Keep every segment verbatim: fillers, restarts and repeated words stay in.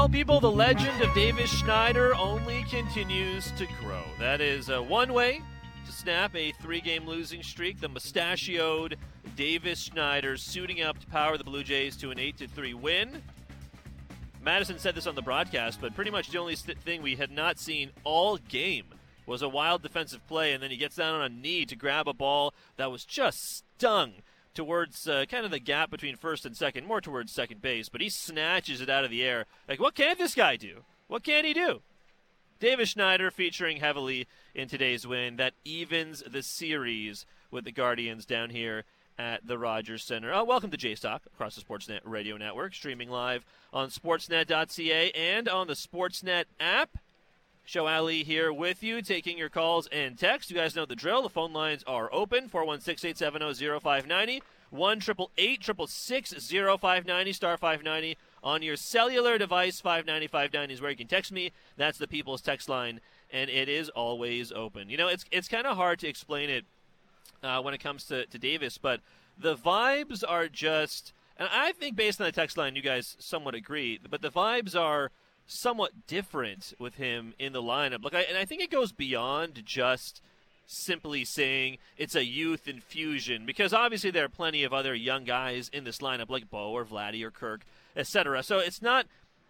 Well, people, the legend of Davis Schneider only continues to grow. That is uh, one way to snap a three-game losing streak. The mustachioed Davis Schneider suiting up to power the Blue Jays to an eight to three win. Madison said this on the broadcast, but pretty much the only st- thing we had not seen all game was a wild defensive play, and then he gets down on a knee to grab a ball that was just stung towards uh, kind of the gap between first and second, more towards second base, but he snatches it out of the air. Like, what can this guy do? What can he do? Davis Schneider featuring heavily in today's win. That evens the series with the Guardians down here at the Rogers Center. Oh, welcome to J-Stock across the Sportsnet Radio Network, streaming live on sportsnet dot c a and on the Sportsnet app. Show Ali here with you, taking your calls and texts. You guys know the drill. The phone lines are open, four one six, eight seven zero, zero five nine zero, one eight eight eight, six six six, zero five nine zero, star five ninety on your cellular device. five ninety, five ninety is where you can text me. That's the People's Text line, and it is always open. You know, it's it's kind of hard to explain it uh, when it comes to, to Davis, but the vibes are just, and I think based on the text line, you guys somewhat agree, but the vibes are somewhat different with him in the lineup. Look, I, and I think it goes beyond just simply saying it's a youth infusion, because obviously there are plenty of other young guys in this lineup like Bo or Vladdy or Kirk, et cetera. So it's not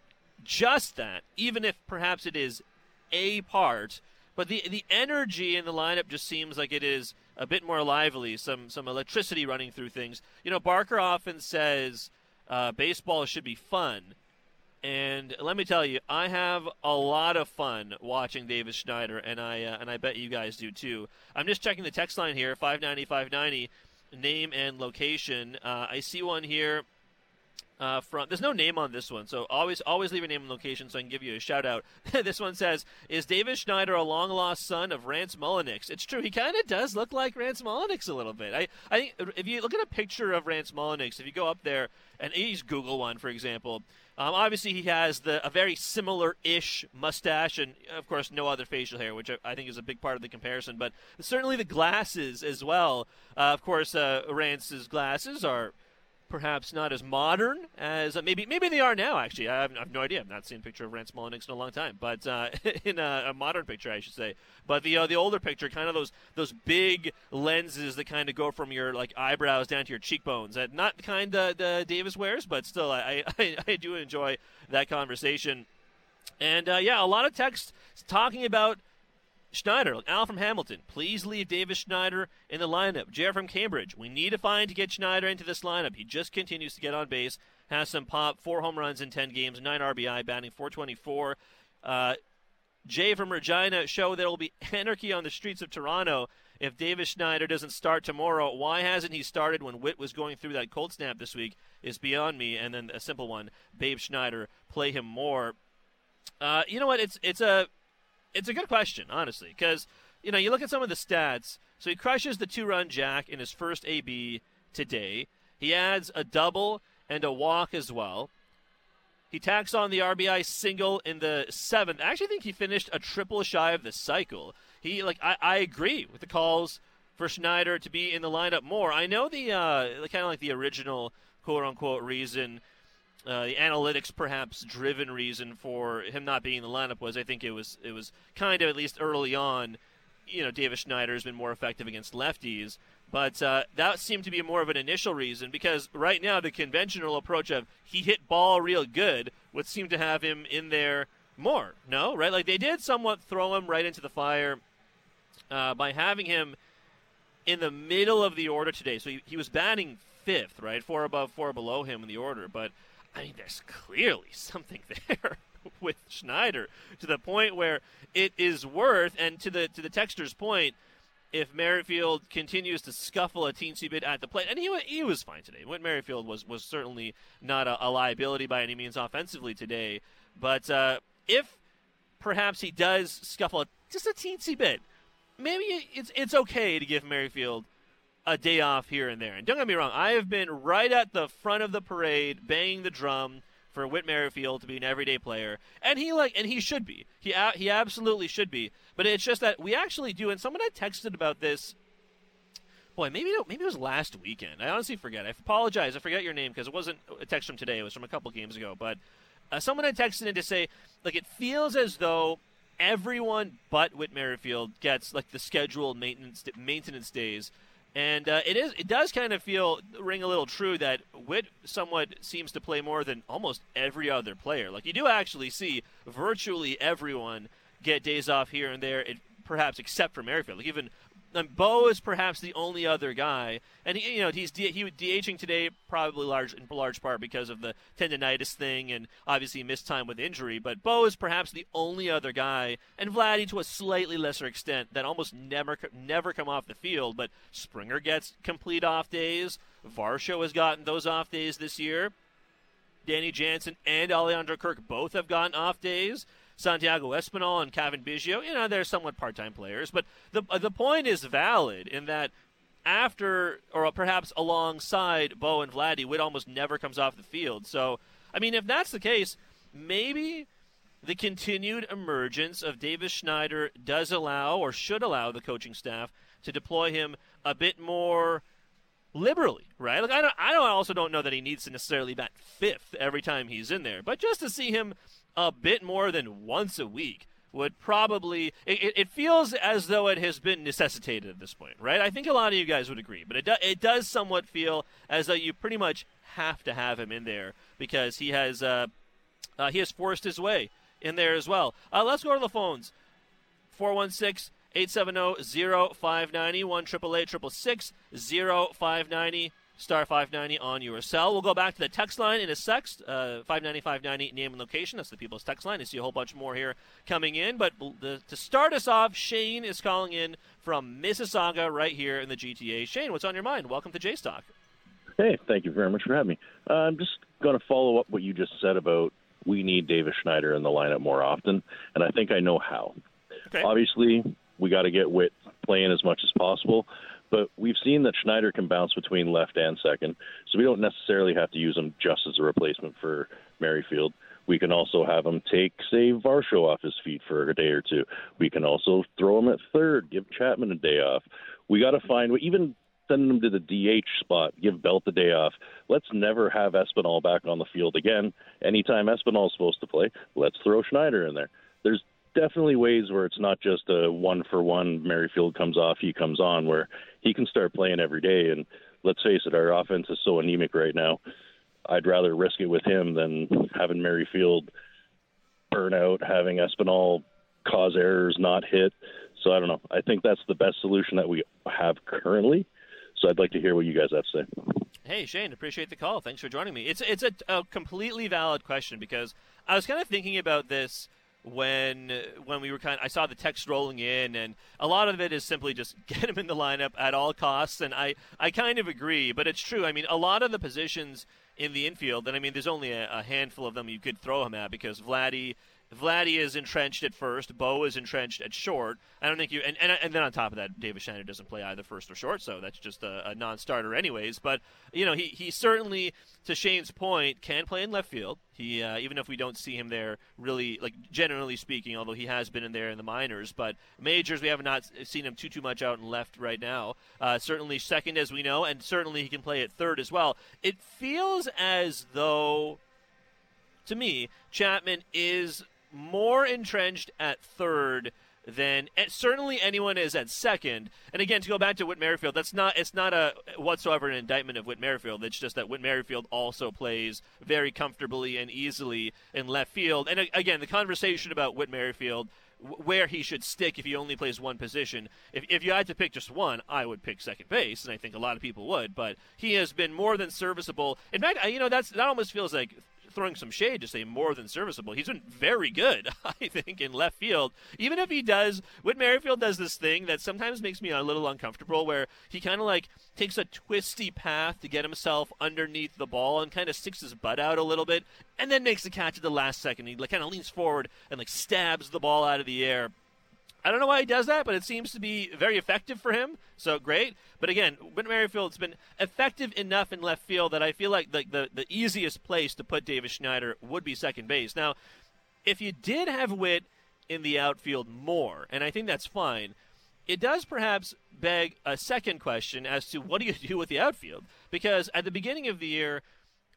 just that, even if perhaps it is a part, but the the energy in the lineup just seems like it is a bit more lively, some some electricity running through things. You know, Barker often says uh, baseball should be fun. And let me tell you, I have a lot of fun watching Davis Schneider, and I uh, and I bet you guys do too. I'm just checking the text line here, five ninety, five ninety, name and location. Uh, I see one here uh, from. There's no name on this one, so always always leave your name and location so I can give you a shout out. This one says, "Is Davis Schneider a long lost son of Rance Mulliniks?" It's true. He kind of does look like Rance Mulliniks a little bit. I I think if you look at a picture of Rance Mulliniks, if you go up there and you just Google one, for example. Um, obviously, he has the a very similar-ish mustache and, of course, no other facial hair, which I, I think is a big part of the comparison. But certainly the glasses as well. Uh, of course, uh, Rance's glasses are perhaps not as modern as uh, maybe maybe they are now, actually. I have, I have no idea. I've not seen a picture of Rance Mulliniks in a long time. But uh, in a, a modern picture, I should say. But the uh, the older picture, kind of those those big lenses that kind of go from your like eyebrows down to your cheekbones. Uh, not the kind that uh, Davis wears, but still, I, I, I do enjoy that conversation. And, uh, yeah, a lot of text talking about Schneider. Al from Hamilton, please leave Davis Schneider in the lineup. Jared from Cambridge, we need a find to get Schneider into this lineup. He just continues to get on base, has some pop, four home runs in ten games, nine R B I, batting four twenty-four. Uh, Jay from Regina, show there will be anarchy on the streets of Toronto if Davis Schneider doesn't start tomorrow. Why hasn't he started when Witt was going through that cold snap this week is beyond me. And then a simple one, Babe Schneider, play him more. Uh, you know what? It's it's a it's a good question, honestly, because you know you look at some of the stats. So he crushes the two-run jack in his first A B today. He adds a double and a walk as well. He tacks on the R B I single in the seventh. I actually think he finished a triple shy of the cycle. He like I, I agree with the calls for Schneider to be in the lineup more. I know the uh, kind of like the original quote-unquote reason, uh, the analytics perhaps driven reason for him not being in the lineup was I think it was it was kind of at least early on, you know, Davis Schneider has been more effective against lefties. But uh, that seemed to be more of an initial reason because right now the conventional approach of he hit ball real good would seem to have him in there more. No, right? Like they did somewhat throw him right into the fire uh, by having him in the middle of the order today. So he, he was batting fifth, right? Four above, four below him in the order. But, I mean, there's clearly something there with Schneider to the point where it is worth, and to the to the texter's point, if Merrifield continues to scuffle a teensy bit at the plate, and he he was fine today. Whit Merrifield was, was certainly not a, a liability by any means offensively today. But uh, if perhaps he does scuffle just a teensy bit, maybe it's it's okay to give Merrifield a day off here and there. And don't get me wrong, I have been right at the front of the parade, banging the drum for Whit Merrifield to be an everyday player, and he like, and he should be. He a- he absolutely should be. But it's just that we actually do. And someone had texted about this. Boy, maybe it, maybe it was last weekend. I honestly forget. I apologize. I forget your name because it wasn't a text from today. It was from a couple games ago. But Uh, someone had texted in to say, like, it feels as though everyone but Whit Merrifield gets, like, the scheduled maintenance maintenance days. And uh, it is it does kind of feel, ring a little true that Whit somewhat seems to play more than almost every other player. Like, you do actually see virtually everyone get days off here and there, it, perhaps except for Merrifield. Like, even um, Bo is perhaps the only other guy, and he, you know he's D- he was DHing today probably large in large part because of the tendonitis thing, and obviously missed time with injury. But Bo is perhaps the only other guy, and Vladdy to a slightly lesser extent, that almost never never come off the field. But Springer gets complete off days. Varsho has gotten those off days this year. Danny Jansen and Alejandro Kirk both have gotten off days. Santiago Espinal and Kevin Biggio, you know, they're somewhat part-time players. But the the point is valid in that after, or perhaps alongside Bo and Vladdy, Whit almost never comes off the field. So, I mean, if that's the case, maybe the continued emergence of Davis Schneider does allow, or should allow, the coaching staff to deploy him a bit more liberally, right? Like, I don't, I don't, also don't know that he needs to necessarily bat fifth every time he's in there, but just to see him a bit more than once a week would probably, it, it feels as though it has been necessitated at this point, right? I think a lot of you guys would agree, but it, do, it does somewhat feel as though you pretty much have to have him in there because he has, uh, uh, he has forced his way in there as well. Uh, let's go to the phones. four one six, eight seven zero, zero five nine zero, one eight eight eight six six, zero five nine zero. Star five ninety on your cell. We'll go back to the text line in a sec. Uh, five ninety, five ninety, name and location. That's the people's text line. I see a whole bunch more here coming in. But the, to start us off, Shane is calling in from Mississauga right here in the G T A. Shane, what's on your mind? Welcome to J-Stock. Hey, thank you very much for having me. Uh, I'm just going to follow up what you just said about we need Davis Schneider in the lineup more often, and I think I know how. Okay. Obviously, we got to get Whit playing as much as possible. But we've seen that Schneider can bounce between left and second, so we don't necessarily have to use him just as a replacement for Merrifield. We can also have him take, say, Varsho off his feet for a day or two. We can also throw him at third, give Chapman a day off. We got to find, even send him to the D H spot, give Belt a day off. Let's never have Espinal back on the field again. Anytime Espinal is supposed to play, let's throw Schneider in there. There's definitely ways where it's not just a one-for-one, Merrifield comes off, he comes on, where he can start playing every day. And let's face it, our offense is so anemic right now. I'd rather risk it with him than having Merrifield burn out, having Espinal cause errors, not hit. So I don't know. I think that's the best solution that we have currently. So I'd like to hear what you guys have to say. Hey, Shane, appreciate the call. Thanks for joining me. It's, it's a, a completely valid question because I was kind of thinking about this when when we were kind of, I saw the text rolling in, and a lot of it is simply just get him in the lineup at all costs, and I, I kind of agree, but it's true. I mean, a lot of the positions in the infield, and I mean, there's only a, a handful of them you could throw him at because Vladdy Vladdy is entrenched at first. Bo is entrenched at short. I don't think you, and, and and then on top of that, Davis Schneider doesn't play either first or short, so that's just a, a non-starter, anyways. But you know, he he certainly, to Shane's point, can play in left field. He uh, even if we don't see him there, really, like generally speaking, although he has been in there in the minors, but majors we have not seen him too too much out in left right now. Uh, certainly second, as we know, and certainly he can play at third as well. It feels as though, to me, Chapman is more entrenched at third than certainly anyone is at second. And again, to go back to Whit Merrifield, that's not it's not a whatsoever an indictment of Whit Merrifield. It's just that Whit Merrifield also plays very comfortably and easily in left field. And again, the conversation about Whit Merrifield, where he should stick if he only plays one position. If if you had to pick just one, I would pick second base, and I think a lot of people would. But he has been more than serviceable. In fact, you know, that's that almost feels like throwing some shade to say more than serviceable. He's been very good, I think, in left field. Even if he does, Whit Merrifield does this thing that sometimes makes me a little uncomfortable, where he kind of like takes a twisty path to get himself underneath the ball and kind of sticks his butt out a little bit, and then makes the catch at the last second. He like kind of leans forward and like stabs the ball out of the air. I don't know why he does that, but it seems to be very effective for him, so great. But again, Whit Merrifield's been effective enough in left field that I feel like the, the, the easiest place to put Davis Schneider would be second base. Now, if you did have Whit in the outfield more, and I think that's fine, it does perhaps beg a second question as to what do you do with the outfield? Because at the beginning of the year,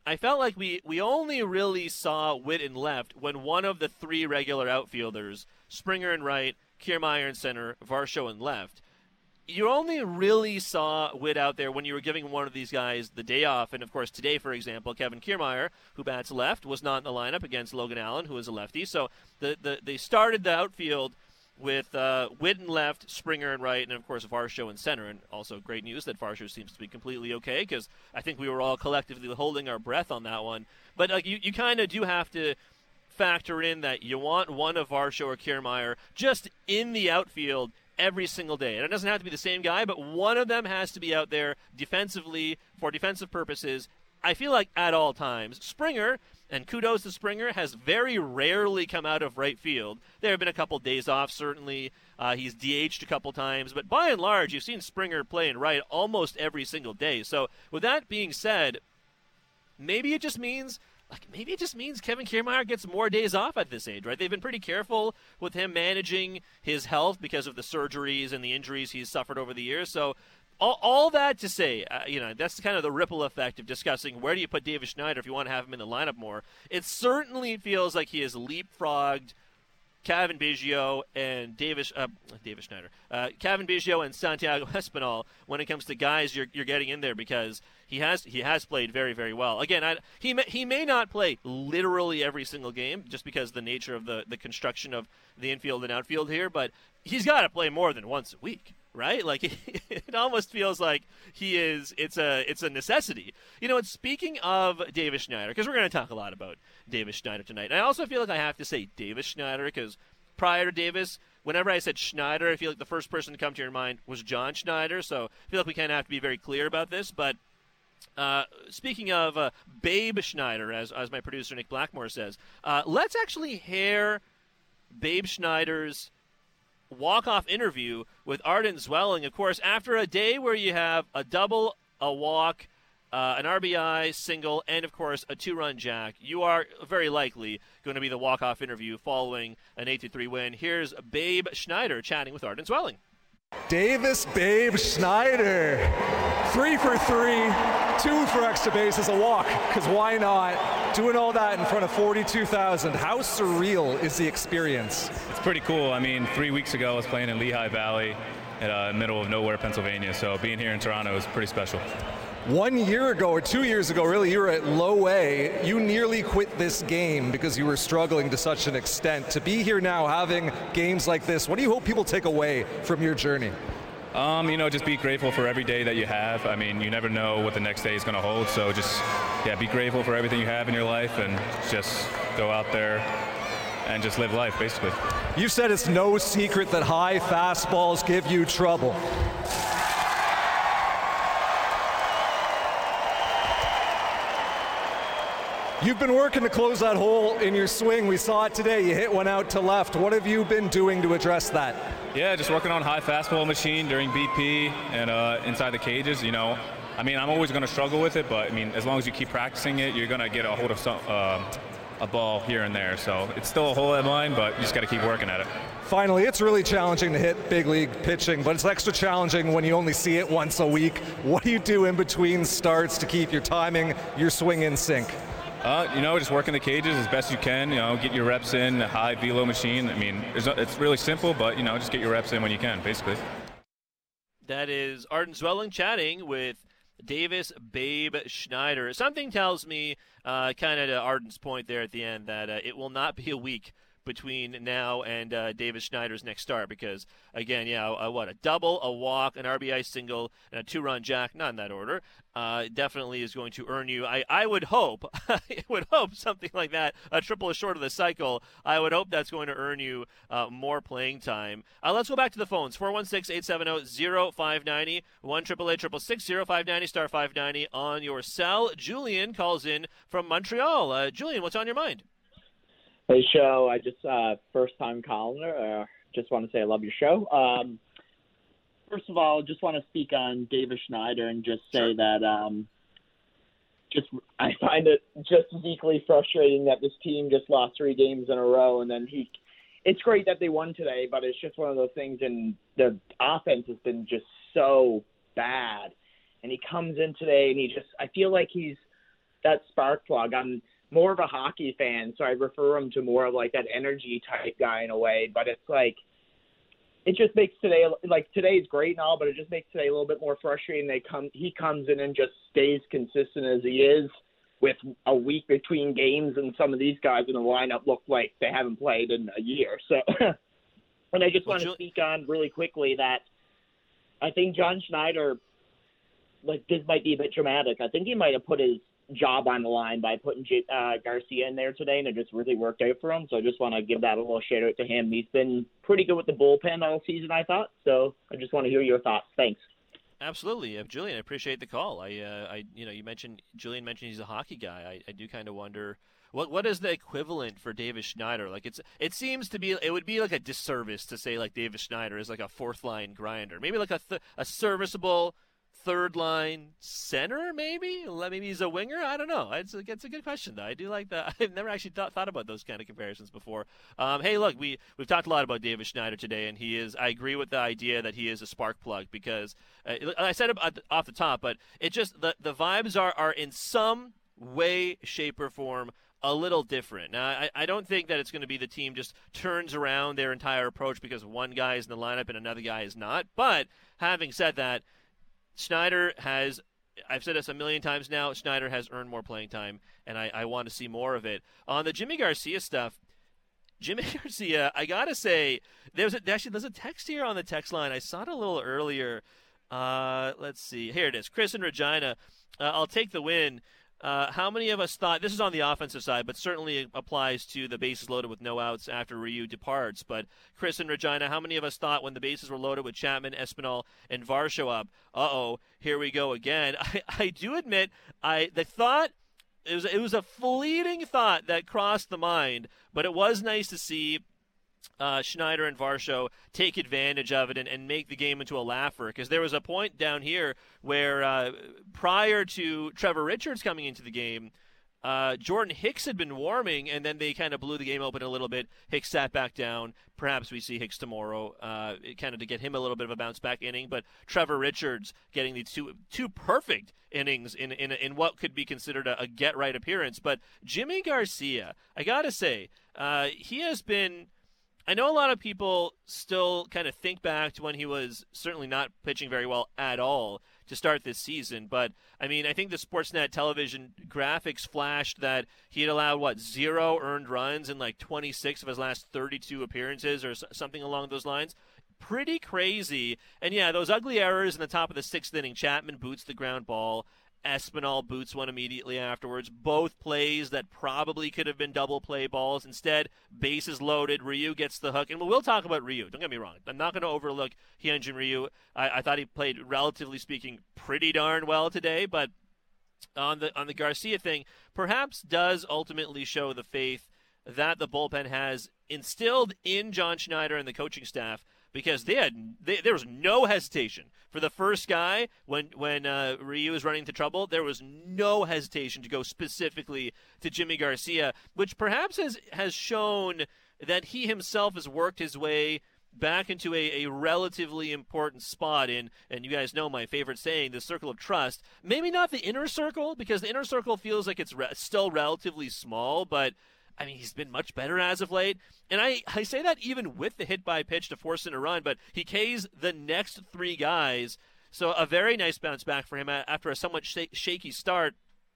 I felt like we, we only really saw Witt in left when one of the three regular outfielders, Springer in right, Kiermaier in center, Varsho in left, you only really saw Witt out there when you were giving one of these guys the day off. And, of course, today, for example, Kevin Kiermaier, who bats left, was not in the lineup against Logan Allen, who is a lefty. So the, the they started the outfield with uh, Witt in left, Springer in right, and, of course, Varsho in center. And also great news that Varsho seems to be completely okay, because I think we were all collectively holding our breath on that one. But like you, you kind of do have to factor in that you want one of Varsho or Kiermaier just in the outfield every single day. And it doesn't have to be the same guy, but one of them has to be out there defensively for defensive purposes, I feel like at all times. Springer, and kudos to Springer, has very rarely come out of right field. There have been a couple days off, certainly. Uh, he's D H'd a couple times. But by and large, you've seen Springer play in right almost every single day. So with that being said, maybe it just means Like maybe it just means Kevin Kiermaier gets more days off at this age, right? They've been pretty careful with him managing his health because of the surgeries and the injuries he's suffered over the years. So all, all that to say, uh, you know, that's kind of the ripple effect of discussing where do you put Davis Schneider if you want to have him in the lineup more. It certainly feels like he has leapfrogged Cavan Biggio and Davis, uh, Davis Schneider, uh, Cavan Biggio and Santiago Espinal when it comes to guys you're, you're getting in there, because he has he has played very, very well. Again, I, he may, he may not play literally every single game just because of the nature of the, the construction of the infield and outfield here, but he's got to play more than once a week, right? Like it almost feels like he is. It's a it's a necessity. You know, and speaking of Davis Schneider, because we're going to talk a lot about Davis Schneider tonight. And I also feel like I have to say Davis Schneider because prior to Davis, whenever I said Schneider, I feel like the first person to come to your mind was John Schneider. So I feel like we kind of have to be very clear about this. But uh, speaking of uh, Babe Schneider, as as my producer Nick Blackmore says, uh, let's actually hear Babe Schneider's walk-off interview with Arden Zwelling. Of course, after a day where you have a double, a walk, uh, an R B I, single, and, of course, a two-run jack, you are very likely going to be the walk-off interview following an eight to three win. Here's Babe Schneider chatting with Arden Zwelling. Davis Babe Schneider, three for three, two for extra bases, a walk, because why not? Doing all that in front of forty-two thousand. How surreal is the experience? It's pretty cool. I mean, three weeks ago I was playing in Lehigh Valley in the uh, middle of nowhere, Pennsylvania, so being here in Toronto is pretty special. One year ago, or two years ago, really, you were at Low A. You nearly quit this game because you were struggling to such an extent. To be here now having games like this, what do you hope people take away from your journey? Um, you know, just be grateful for every day that you have. I mean, you never know what the next day is going to hold, so just, yeah, be grateful for everything you have in your life and just go out there and just live life, basically. You said it's no secret that high fastballs give you trouble. You've been working to close that hole in your swing. We saw it today. You hit one out to left. What have you been doing to address that? Yeah, just working on high fastball machine during B P and uh, inside the cages. You know, I mean, I'm always going to struggle with it, but I mean, as long as you keep practicing it, you're going to get a hold of some, uh, a ball here and there. So it's still a hole in mine, but you just got to keep working at it. Finally, it's really challenging to hit big league pitching, but it's extra challenging when you only see it once a week. What do you do in between starts to keep your timing, your swing in sync? Uh, you know, just working the cages as best you can, you know, get your reps in, a high velo machine. I mean, it's, it's really simple, but, you know, just get your reps in when you can, basically. That is Arden Zwelling chatting with Davis Babe Schneider. Something tells me, uh, kind of to Arden's point there at the end, that uh, it will not be a week between now and uh, Davis Schneider's next start because, again, yeah, uh, what, a double, a walk, an R B I single, and a two-run jack, not in that order, uh, definitely is going to earn you, I, I would hope, I would hope something like that, a triple is short of the cycle, I would hope that's going to earn you uh, more playing time. Uh, let's go back to the phones, four one six, eight seven zero, zero five nine zero, one eight eight eight six six, zero five nine zero, star five ninety on your cell. Julian calls in from Montreal. Uh, Julian, what's on your mind? Hey, show. I just, uh, first time caller. Uh, just want to say I love your show. Um, first of all, just want to speak on Davis Schneider and just say sure. that um, just I find it just as equally frustrating that this team just lost three games in a row. And then he, it's great that they won today, but it's just one of those things. And the offense has been just so bad. And he comes in today and he just, I feel like he's that spark plug. I'm more of a hockey fan, so I refer him to more of like that energy type guy in a way. But it's like, it just makes today, like today's great and all, but it just makes today a little bit more frustrating. They come, he comes in and just stays consistent as he is with a week between games, and some of these guys in the lineup look like they haven't played in a year. So, and I just want to speak on really quickly that I think John Schneider, like this might be a bit dramatic, I think he might have put his job on the line by putting uh, Garcia in there today, and it just really worked out for him. So I just want to give that a little shout out to him. He's been pretty good with the bullpen all season, I thought. So I just want to hear your thoughts. Thanks. Absolutely, uh, Julian. I appreciate the call. I, uh, I, you know, you mentioned Julian mentioned he's a hockey guy. I, I do kind of wonder what what is the equivalent for Davis Schneider. Like it's it seems to be it would be like a disservice to say like Davis Schneider is like a fourth line grinder. Maybe like a th- a serviceable third line center, maybe maybe he's a winger. I don't know. It's a, it's a good question though. I do like that. I've never actually thought, thought about those kind of comparisons before. Um, hey, look, we we've talked a lot about Davis Schneider today, and he is. I agree with the idea that he is a spark plug because uh, I said it off the top, but it just the the vibes are are in some way, shape, or form a little different. Now, I, I don't think that it's going to be the team just turns around their entire approach because one guy is in the lineup and another guy is not. But having said that, Schneider has, I've said this a million times now, Schneider has earned more playing time, and I, I want to see more of it. On the Jimmy Garcia stuff, Jimmy Garcia, I got to say, there's a, actually, there's a text here on the text line. I saw it a little earlier. Uh, let's see. Here it is. Chris in Regina, uh, I'll take the win. Uh, how many of us thought, this is on the offensive side, but certainly applies to the bases loaded with no outs after Ryu departs. But Chris in Regina, how many of us thought when the bases were loaded with Chapman, Espinal, and Varsho up, uh-oh, here we go again. I, I do admit, I the thought, it was, it was a fleeting thought that crossed the mind, but it was nice to see Uh, Schneider and Varsho take advantage of it and, and make the game into a laugher, because there was a point down here where uh, prior to Trevor Richards coming into the game, uh, Jordan Hicks had been warming, and then they kind of blew the game open a little bit. Hicks sat back down. Perhaps we see Hicks tomorrow, uh, kind of to get him a little bit of a bounce-back inning. But Trevor Richards getting the two two perfect innings in in, in what could be considered a, a get-right appearance. But Jimmy Garcia, I got to say, uh, he has been – I know a lot of people still kind of think back to when he was certainly not pitching very well at all to start this season. But, I mean, I think the Sportsnet television graphics flashed that he had allowed, what, zero earned runs in like twenty-six of his last thirty-two appearances or something along those lines. Pretty crazy. And, yeah, those ugly errors in the top of the sixth inning. Chapman boots the ground ball. Espinal boots one immediately afterwards. Both plays that probably could have been double play balls. Instead, bases loaded. Ryu gets the hook. And we'll talk about Ryu. Don't get me wrong. I'm not going to overlook Hyunjin Ryu. I, I thought he played, relatively speaking, pretty darn well today. But on the on the Garcia thing, perhaps does ultimately show the faith that the bullpen has instilled in John Schneider and the coaching staff, because they had they, there was no hesitation for the first guy when when uh, Ryu was running into trouble. There was no hesitation to go specifically to Jimmy Garcia, which perhaps has has shown that he himself has worked his way back into a, a relatively important spot in, and you guys know my favorite saying, the circle of trust. Maybe not the inner circle, because the inner circle feels like it's re- still relatively small, but I mean, he's been much better as of late. And I, I say that even with the hit by pitch to force in a run, but he Ks the next three guys. So a very nice bounce back for him after a somewhat sh- shaky start.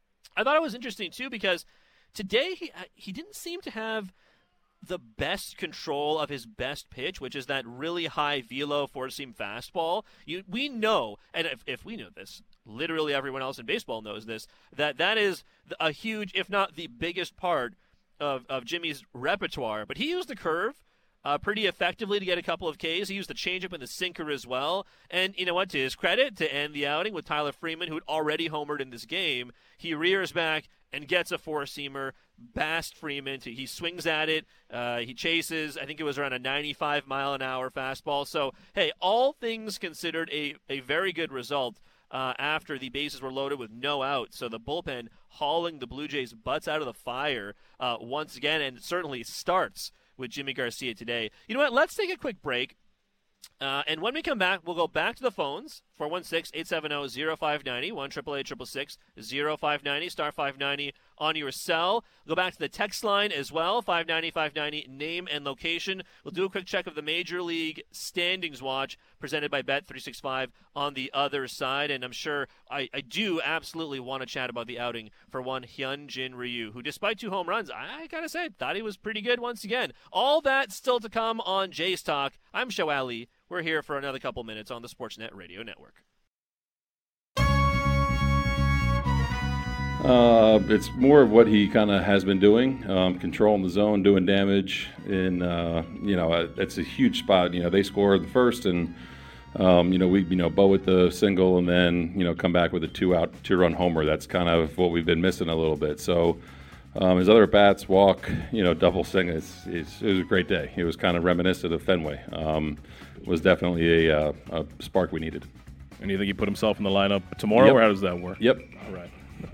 I thought it was interesting, too, because today he, he didn't seem to have the best control of his best pitch, which is that really high velo four-seam fastball. You, we know, and if, if we know this, literally everyone else in baseball knows this, that that is a huge, if not the biggest part Of, of Jimmy's repertoire. But he used the curve uh, pretty effectively to get a couple of Ks. He used the changeup and the sinker as well. And you know what? To his credit, to end the outing with Tyler Freeman, who had already homered in this game, he rears back and gets a four-seamer. Bast Freeman. To, he swings at it. Uh, he chases. I think it was around a ninety-five mile an hour fastball. So, hey, all things considered, a, a very good result. Uh, after the bases were loaded with no outs. So the bullpen hauling the Blue Jays' butts out of the fire uh, once again, and it certainly starts with Jimmy Garcia today. You know what? Let's take a quick break. Uh, and when we come back, we'll go back to the phones four one six, eight seven zero, zero five nine zero, one eight eight six six six, zero five nine zero, star five ninety on your cell. Go back to the text line as well, five ninety, five ninety, name and location. We'll do a quick check of the Major League Standings Watch presented by Bet three sixty-five on the other side, and I'm sure I, I do absolutely want to chat about the outing for one Hyunjin Ryu, who despite two home runs, I gotta say, thought he was pretty good once again. All that still to come on Jays Talk. I'm Show Ali. We're here for another couple minutes on the Sportsnet Radio Network. Uh, it's more of what he kind of has been doing, um, controlling the zone, doing damage. In uh, you know, uh, it's a huge spot. You know, they scored the first, and um, you know, we you know Bo with the single, and then you know come back with a two-out, two-run homer. That's kind of what we've been missing a little bit. So um, his other bats, walk, you know, double single. It's, it's, it was a great day. It was kind of reminiscent of Fenway. Um, was definitely a, uh, a spark we needed. And you think he put himself in the lineup tomorrow, Yep. or how does that work? Yep. All right.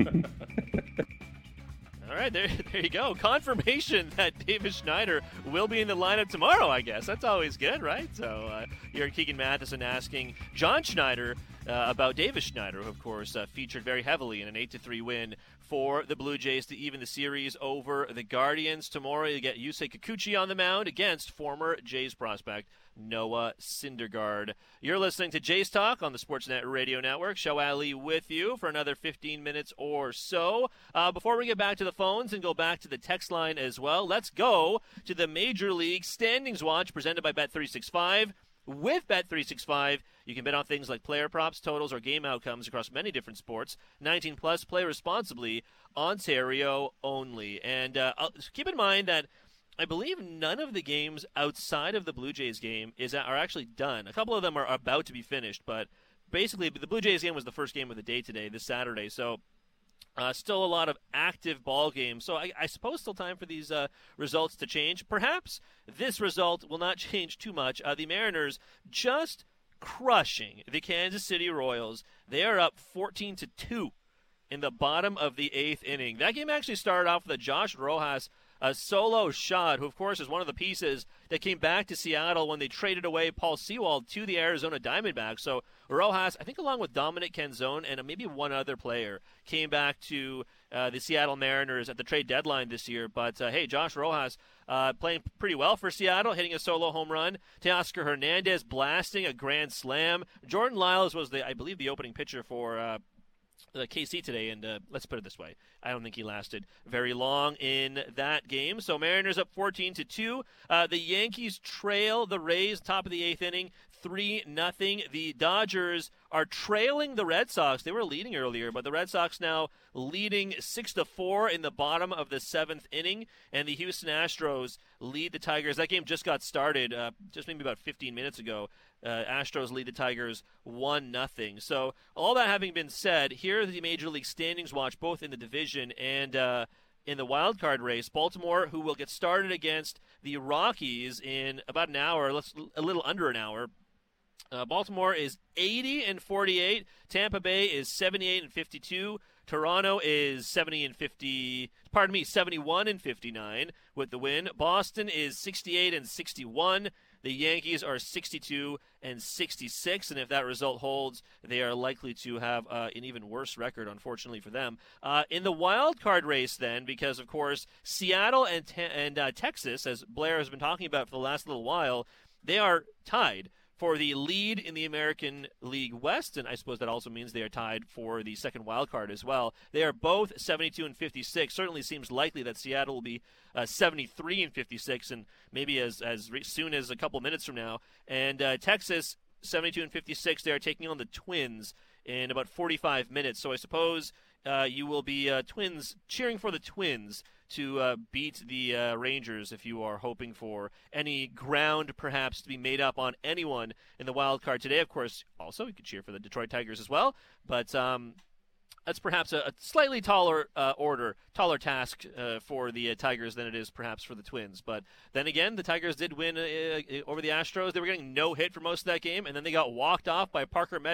All right, there, there you go. Confirmation that Davis Schneider will be in the lineup tomorrow, I guess. That's always good, right? So uh, you're Keegan Matheson asking John Schneider uh, about Davis Schneider, who, of course, uh, featured very heavily in an eight to three win for the Blue Jays to even the series over the Guardians. Tomorrow you get Yusei Kikuchi on the mound against former Jays prospect Noah Syndergaard. You're listening to Jays Talk on the Sportsnet Radio Network. Show Ali with you for another fifteen minutes or so. Uh, before we get back to the phones and go back to the text line as well, let's go to the Major League Standings Watch presented by Bet three sixty-five. With Bet three sixty-five, you can bet on things like player props, totals, or game outcomes across many different sports. nineteen plus, play responsibly, Ontario only. And uh, keep in mind that I believe none of the games outside of the Blue Jays game is are actually done. A couple of them are about to be finished, but basically the Blue Jays game was the first game of the day today, this Saturday. So uh, still a lot of active ball games. So I, I suppose still time for these uh, results to change. Perhaps this result will not change too much. Uh, the Mariners just crushing the Kansas City Royals. They are up fourteen to two in the bottom of the eighth inning. That game actually started off with a Josh Rojas a solo shot, who, of course, is one of the pieces that came back to Seattle when they traded away Paul Sewald to the Arizona Diamondbacks. So Rojas, I think along with Dominic Canzone and maybe one other player, came back to uh, the Seattle Mariners at the trade deadline this year. But, uh, hey, Josh Rojas uh, playing pretty well for Seattle, hitting a solo home run. Teoscar Hernandez blasting a grand slam. Jordan Lyles was, the, I believe, the opening pitcher for uh, Uh, K C today, and uh, let's put it this way, I don't think he lasted very long in that game. So Mariners up fourteen to two. Uh, the Yankees trail the Rays top of the eighth inning, three nothing. The Dodgers are trailing the Red Sox. They were leading earlier, but the Red Sox now leading six to four in the bottom of the seventh inning, and the Houston Astros lead the Tigers. That game just got started uh, just maybe about fifteen minutes ago. Uh, Astros lead the Tigers one nothing. So all that having been said, here are the Major League Standings Watch, both in the division and uh, in the wild card race. Baltimore, who will get started against the Rockies in about an hour, let's a little under an hour. Uh, Baltimore is eighty and forty-eight. Tampa Bay is seventy-eight and fifty-two. Toronto is seventy and fifty. Pardon me, seventy-one and fifty-nine with the win. Boston is sixty-eight and sixty-one. The Yankees are sixty-two and sixty-six, and if that result holds, they are likely to have uh, an even worse record, unfortunately for them. Uh, in the wild card race, then, because of course Seattle and te- and uh, Texas, as Blair has been talking about for the last little while, they are tied for the lead in the American League West, and I suppose that also means they are tied for the second wild card as well. They are both seventy-two and fifty-six. Certainly seems likely that Seattle will be uh, seventy-three and fifty-six, and maybe as as re- soon as a couple minutes from now. And uh, Texas, seventy-two and fifty-six. They are taking on the Twins in about forty-five minutes. So I suppose uh, you will be uh, Twins cheering for the Twins to uh, beat the uh, Rangers if you are hoping for any ground perhaps to be made up on anyone in the wild card today. Of course, also you could cheer for the Detroit Tigers as well, but um, that's perhaps a, a slightly taller uh, order, taller task uh, for the uh, Tigers than it is perhaps for the Twins. But then again, the Tigers did win uh, uh, over the Astros. They were getting no hit for most of that game, and then they got walked off by Parker Meadows,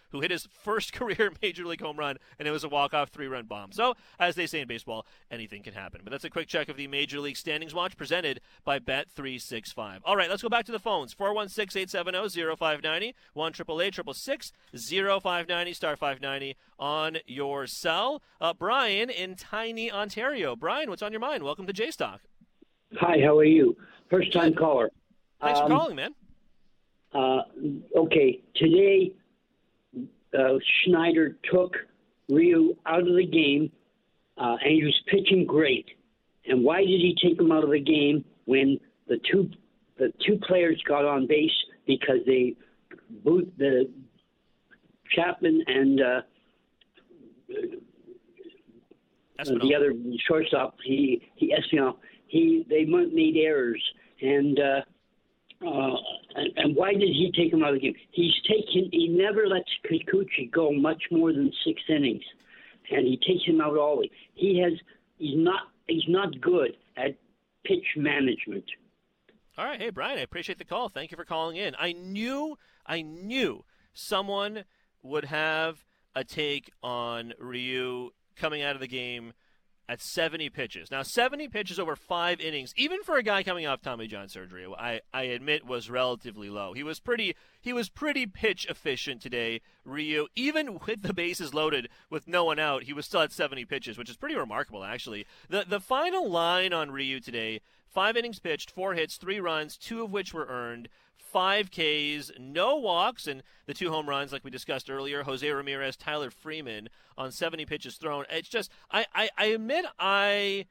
who hit his first career Major League home run, and it was a walk-off three-run bomb. So, as they say in baseball, anything can happen. But that's a quick check of the Major League Standings Watch presented by Bet three sixty-five. All right, let's go back to the phones. four one six, eight seven zero, zero five nine zero, one eight eight eight six six, zero five nine zero, star five ninety on your cell. Uh, Brian in Tiny, Ontario. Brian, what's on your mind? Welcome to J-Stock. Hi, how are you? First-time caller. Thanks um, for calling, man. Uh, okay, today uh, Schneider took Ryu out of the game, uh, and he was pitching great. And why did he take him out of the game when the two the two players got on base? Because they boot the Chapman and uh, the other shortstop. He he Espinal. He they made errors, and uh, uh, and, and why did he take him out of the game? He's taken. He never lets Kikuchi go much more than six innings, and he takes him out early. He has. He's not. He's not good at pitch management. All right, hey Brian, I appreciate the call. Thank you for calling in. I knew. I knew someone would have a take on Ryu coming out of the game at seventy pitches. Now, seventy pitches over five innings, even for a guy coming off Tommy John surgery, I, I admit was relatively low. He was pretty he was pretty pitch efficient today, Ryu. Even with the bases loaded with no one out, he was still at seventy pitches, which is pretty remarkable, actually. The the final line on Ryu today, five innings pitched, four hits, three runs, two of which were earned, five Ks, no walks, and the two home runs, like we discussed earlier, Jose Ramirez, Tyler Freeman on seventy pitches thrown. It's just, I, I, I admit I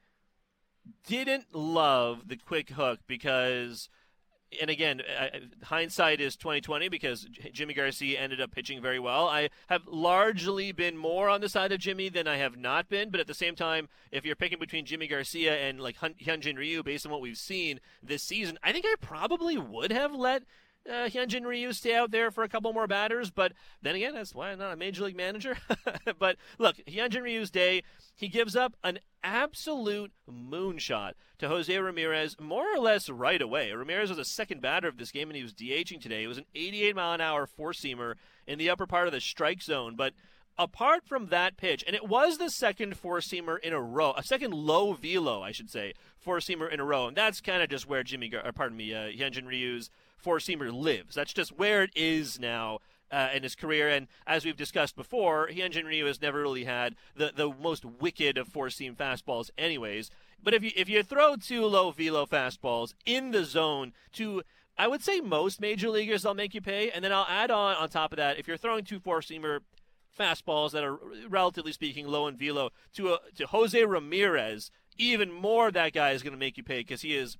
didn't love the quick hook because, and again, I, hindsight is twenty twenty because Jimmy Garcia ended up pitching very well. I have largely been more on the side of Jimmy than I have not been, but at the same time, if you're picking between Jimmy Garcia and like Hyunjin Ryu based on what we've seen this season, I think I probably would have let uh, Hyunjin Ryu stay out there for a couple more batters, but then again, that's why I'm not a Major League manager. But look, Hyunjin Ryu's day, he gives up an absolute moonshot to Jose Ramirez more or less right away. Ramirez was a second batter of this game, and he was DHing today. It was an eighty-eight mile an hour four-seamer in the upper part of the strike zone, but apart from that pitch, and it was the second four-seamer in a row, a second low velo, I should say, four-seamer in a row, and that's kind of just where Jimmy, or pardon me, uh, Hyunjin Ryu's four-seamer lives. That's just where it is now uh, in his career, and as we've discussed before, Hyunjin Ryu has never really had the, the most wicked of four-seam fastballs anyways, but if you if you throw two low velo fastballs in the zone to, I would say most major leaguers, they'll make you pay, and then I'll add on on top of that, if you're throwing two four-seamer fastballs that are, relatively speaking, low in velo to a, to Jose Ramirez, even more that guy is going to make you pay because he is,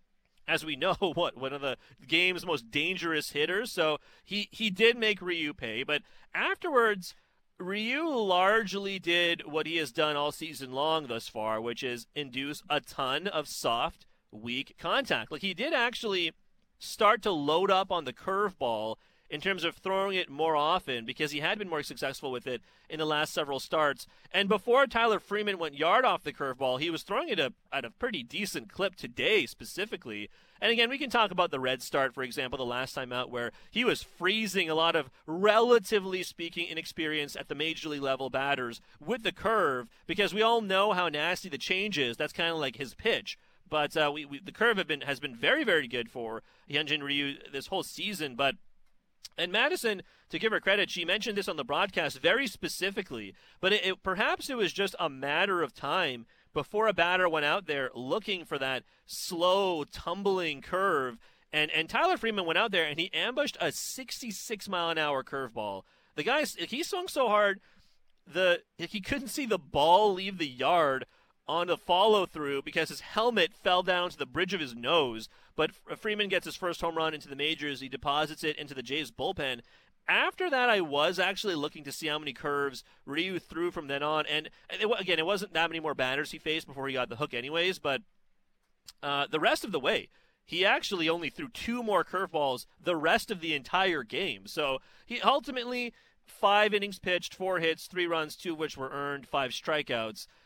as we know, what one of the game's most dangerous hitters. So he, he did make Ryu pay, but afterwards, Ryu largely did what he has done all season long thus far, which is induce a ton of soft, weak contact. Like, he did actually start to load up on the curveball in terms of throwing it more often because he had been more successful with it in the last several starts. And before Tyler Freeman went yard off the curveball, he was throwing it a, at a pretty decent clip today specifically. And again, we can talk about the red start, for example, the last time out where he was freezing a lot of, relatively speaking, inexperienced at the major league level batters with the curve because we all know how nasty the change is. That's kind of like his pitch. But uh, we, we the curve have been, has been very, very good for Hyunjin Ryu this whole season, but and Madison, to give her credit, she mentioned this on the broadcast very specifically, but it, it, perhaps it was just a matter of time before a batter went out there looking for that slow, tumbling curve, and, and Tyler Freeman went out there and he ambushed a sixty-six mile an hour curveball. The guy, he swung so hard, the he couldn't see the ball leave the yard on a follow-through because his helmet fell down to the bridge of his nose. But Freeman gets his first home run into the majors. He deposits it into the Jays bullpen. After that, I was actually looking to see how many curves Ryu threw from then on. And, it, again, it wasn't that many more batters he faced before he got the hook anyways. But uh, the rest of the way, he actually only threw two more curveballs the rest of the entire game. So he ultimately, five innings pitched, four hits, three runs, two of which were earned, five strikeouts.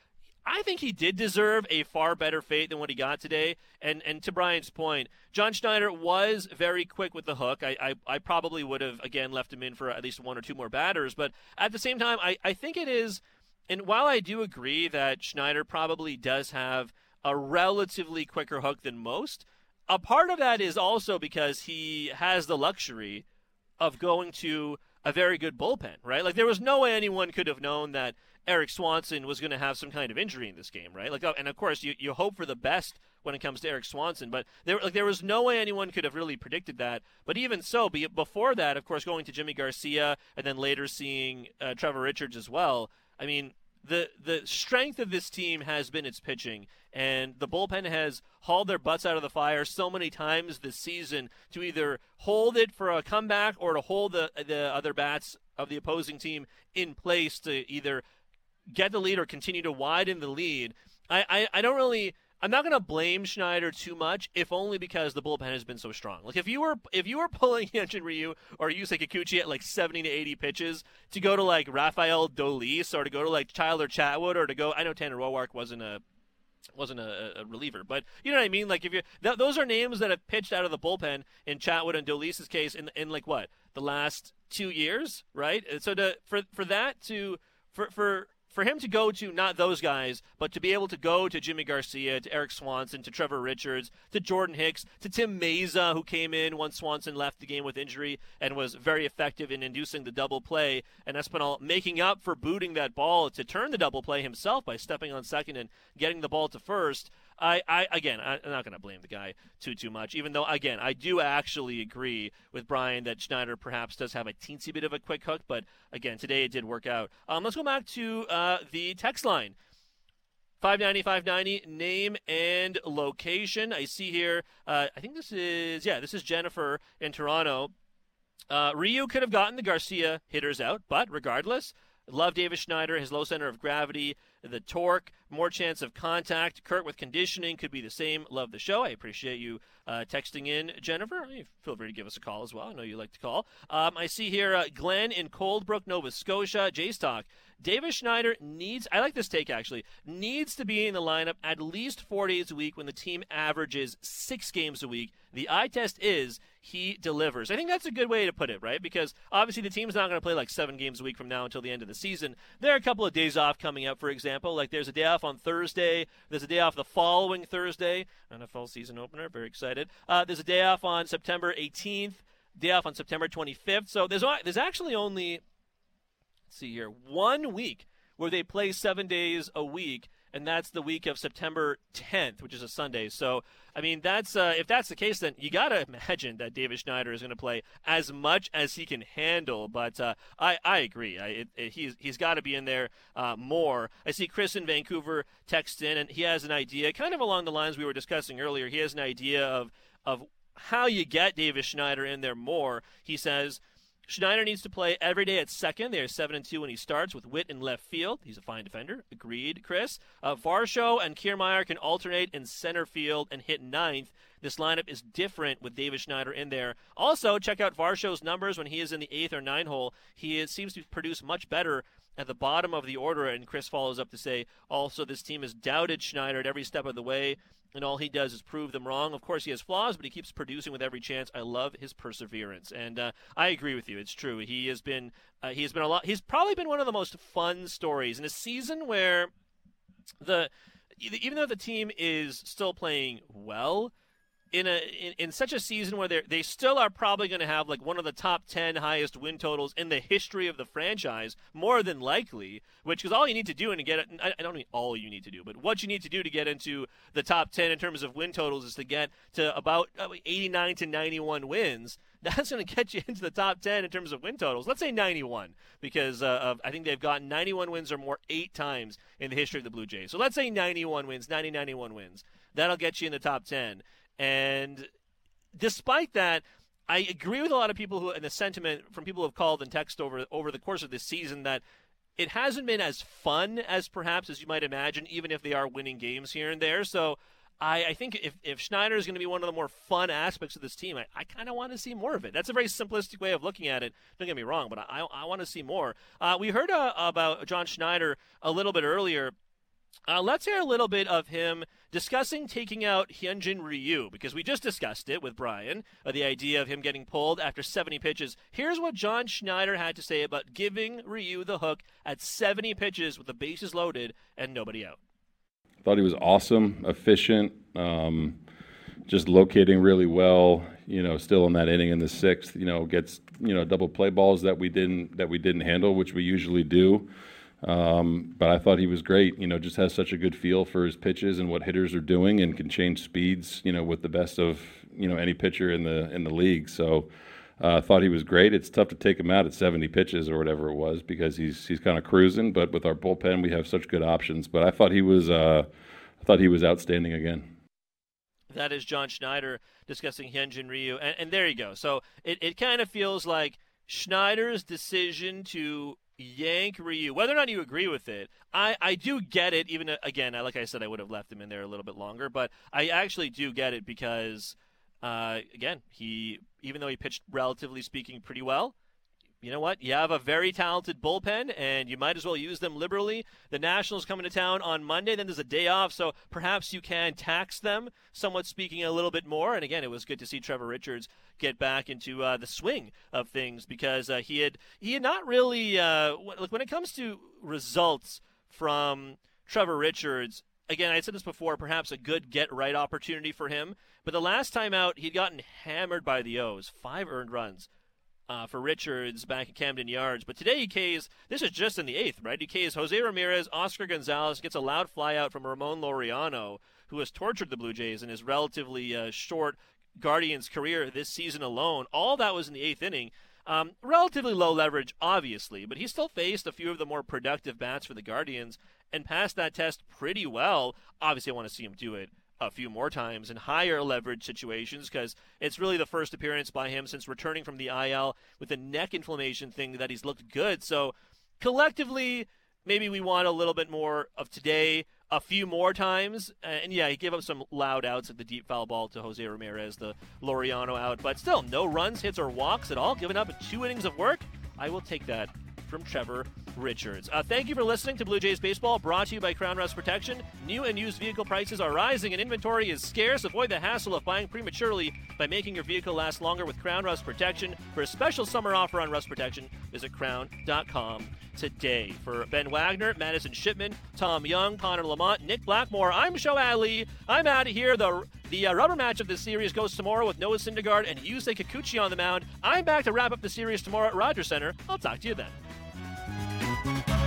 I think he did deserve a far better fate than what he got today. And and to Brian's point, John Schneider was very quick with the hook. I, I, I probably would have, again, left him in for at least one or two more batters. But at the same time, I, I think it is, and while I do agree that Schneider probably does have a relatively quicker hook than most, a part of that is also because he has the luxury of going to a very good bullpen, right? Like, there was no way anyone could have known that Erik Swanson was going to have some kind of injury in this game, right? Like, and of course, you, you hope for the best when it comes to Erik Swanson, but there like there was no way anyone could have really predicted that. But even so, be, before that, of course, going to Jimmy Garcia and then later seeing uh, Trevor Richards as well, I mean, the the strength of this team has been its pitching, and the bullpen has hauled their butts out of the fire so many times this season to either hold it for a comeback or to hold the the other bats of the opposing team in place to either get the lead or continue to widen the lead. I, I, I don't really – I'm not going to blame Schneider too much, if only because the bullpen has been so strong. Like, if you were if you were pulling Hyun-Jin Ryu or Yusei Kikuchi at, like, seventy to eighty pitches to go to, like, Rafael Dolis or to go to, like, Tyler Chatwood or to go – I know Tanner Roark wasn't a wasn't a, a reliever, but you know what I mean? Like, if you th- those are names that have pitched out of the bullpen in Chatwood and Dolis' case in, in like, what, the last two years, right? And so to for for that to – for for – For him to go to not those guys, but to be able to go to Jimmy Garcia, to Erik Swanson, to Trevor Richards, to Jordan Hicks, to Tim Meza, who came in once Swanson left the game with injury and was very effective in inducing the double play, and Espinal making up for booting that ball to turn the double play himself by stepping on second and getting the ball to first. I, I again, I'm not going to blame the guy too, too much, even though, again, I do actually agree with Brian that Schneider perhaps does have a teensy bit of a quick hook, but, again, today it did work out. Um, let's go back to uh, the text line. five ninety, five ninety, name and location. I see here, uh, I think this is, yeah, this is Jennifer in Toronto. Uh, Ryu could have gotten the Garcia hitters out, but regardless, love Davis Schneider, his low center of gravity, the torque, more chance of contact. Kurt with conditioning could be the same. Love the show. I appreciate you uh, texting in, Jennifer. Feel free to give us a call as well. I know you like to call. Um, I see here uh, Glenn in Coldbrook, Nova Scotia. Jays Talk. Davis Schneider needs, I like this take actually, needs to be in the lineup at least four days a week when the team averages six games a week. The eye test is he delivers. I think that's a good way to put it, right? Because obviously the team's not going to play like seven games a week from now until the end of the season. There are a couple of days off coming up, for example. Like there's a day off on Thursday. There's a day off the following Thursday. N F L season opener. Very excited. Uh, there's a day off on September eighteenth. Day off on September twenty-fifth. So there's there's actually only, let's see here, one week where they play seven days a week, and that's the week of September tenth, which is a Sunday. So, I mean, that's uh, if that's the case, then you got to imagine that Davis Schneider is going to play as much as he can handle. But uh, I, I agree. I, it, it, he's he's got to be in there uh, more. I see Chris in Vancouver text in, and he has an idea, kind of along the lines we were discussing earlier. He has an idea of of how you get Davis Schneider in there more. He says, Schneider needs to play every day at second. They are seven and two when he starts with Witt in left field. He's a fine defender. Agreed, Chris. Uh, Varsho and Kiermaier can alternate in center field and hit ninth. This lineup is different with Davis Schneider in there. Also, check out Varsho's numbers when he is in the eighth or ninth hole. He is, seems to produce much better at the bottom of the order. And Chris follows up to say, also, this team has doubted Schneider at every step of the way, and all he does is prove them wrong. Of course, he has flaws, but he keeps producing with every chance. I love his perseverance, and uh, I agree with you. It's true. He has been, uh, he has been a lot. He's probably been one of the most fun stories in a season where the, even though the team is still playing well, in a in, in such a season where they they still are probably going to have like one of the top ten highest win totals in the history of the franchise, more than likely. Which is all you need to do and to get it. I, I don't mean all you need to do, but what you need to do to get into the top ten in terms of win totals is to get to about eighty-nine to ninety-one wins. That's going to get you into the top ten in terms of win totals. Let's say ninety-one, because uh, of, I think they've gotten ninety-one wins or more eight times in the history of the Blue Jays. So let's say ninety-one wins, ninety, ninety-one wins. That'll get you in the top ten. And despite that, I agree with a lot of people who, and the sentiment from people who have called and texted over over the course of this season, that it hasn't been as fun as perhaps as you might imagine, even if they are winning games here and there. So I, I think if, if Schneider is going to be one of the more fun aspects of this team, I, I kind of want to see more of it. That's a very simplistic way of looking at it. Don't get me wrong, but I, I want to see more. Uh, we heard uh, about John Schneider a little bit earlier. Uh, let's hear a little bit of him discussing taking out Hyunjin Ryu, because we just discussed it with Brian, uh, the idea of him getting pulled after seventy pitches. Here's what John Schneider had to say about giving Ryu the hook at seventy pitches with the bases loaded and nobody out. Thought he was awesome, efficient, um, just locating really well. You know, still in that inning in the sixth. You know, gets you know double play balls that we didn't that we didn't handle, which we usually do. Um, but I thought he was great. You know, just has such a good feel for his pitches and what hitters are doing, and can change speeds. You know, with the best of you know any pitcher in the in the league. So I uh, thought he was great. It's tough to take him out at seventy pitches or whatever it was, because he's he's kind of cruising. But with our bullpen, we have such good options. But I thought he was uh, I thought he was outstanding again. That is John Schneider discussing Hyunjin Ryu, and, and there you go. So it, it kind of feels like Schneider's decision to yank Ryu, whether or not you agree with it, I, I do get it. Even again, like I said, I would have left him in there a little bit longer, but I actually do get it because, uh, again, he even though he pitched relatively speaking pretty well, you know what? You have a very talented bullpen, and you might as well use them liberally. The Nationals coming to town on Monday, then there's a day off, so perhaps you can tax them, somewhat speaking, a little bit more. And again, it was good to see Trevor Richards get back into uh, the swing of things, because uh, he had he had not really uh, like when it comes to results from Trevor Richards. Again, I said this before, perhaps a good get-right opportunity for him. But the last time out, he'd gotten hammered by the O's, five earned runs. Uh, for Richards back at Camden Yards. But today he Ks, this is just in the eighth, right? He Ks Jose Ramirez, Oscar Gonzalez, gets a loud flyout from Ramon Laureano, who has tortured the Blue Jays in his relatively uh, short Guardians career this season alone. All that was in the eighth inning. Um, relatively low leverage, obviously, but he still faced a few of the more productive bats for the Guardians and passed that test pretty well. Obviously, I want to see him do it a few more times in higher leverage situations, because it's really the first appearance by him since returning from the I L with a neck inflammation thing that he's looked good. So collectively, maybe we want a little bit more of today, a few more times. And yeah, he gave up some loud outs at the deep foul ball to Jose Ramirez, the Laureano out, but still no runs, hits, or walks at all, given up two innings of work. I will take that from Trevor Richards. Uh, thank you for listening to Blue Jays Baseball, brought to you by Crown Rust Protection. New and used vehicle prices are rising and inventory is scarce. Avoid the hassle of buying prematurely by making your vehicle last longer with Crown Rust Protection. For a special summer offer on rust protection, visit crown dot com today. For Ben Wagner, Madison Shipman, Tom Young, Connor Lamont, Nick Blackmore, I'm Shohei Ali. I'm out of here. The The uh, rubber match of this series goes tomorrow with Noah Syndergaard and Yusei Kikuchi on the mound. I'm back to wrap up the series tomorrow at Rogers Center. I'll talk to you then.